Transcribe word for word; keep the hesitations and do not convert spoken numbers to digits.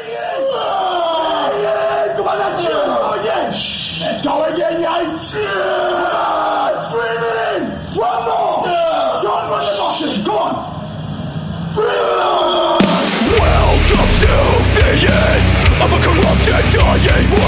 Come on, let's go again! Let's go again, Yates! Screaming! One more! Don't run the boxes, go on! Welcome to the end of a corrupted, dying world.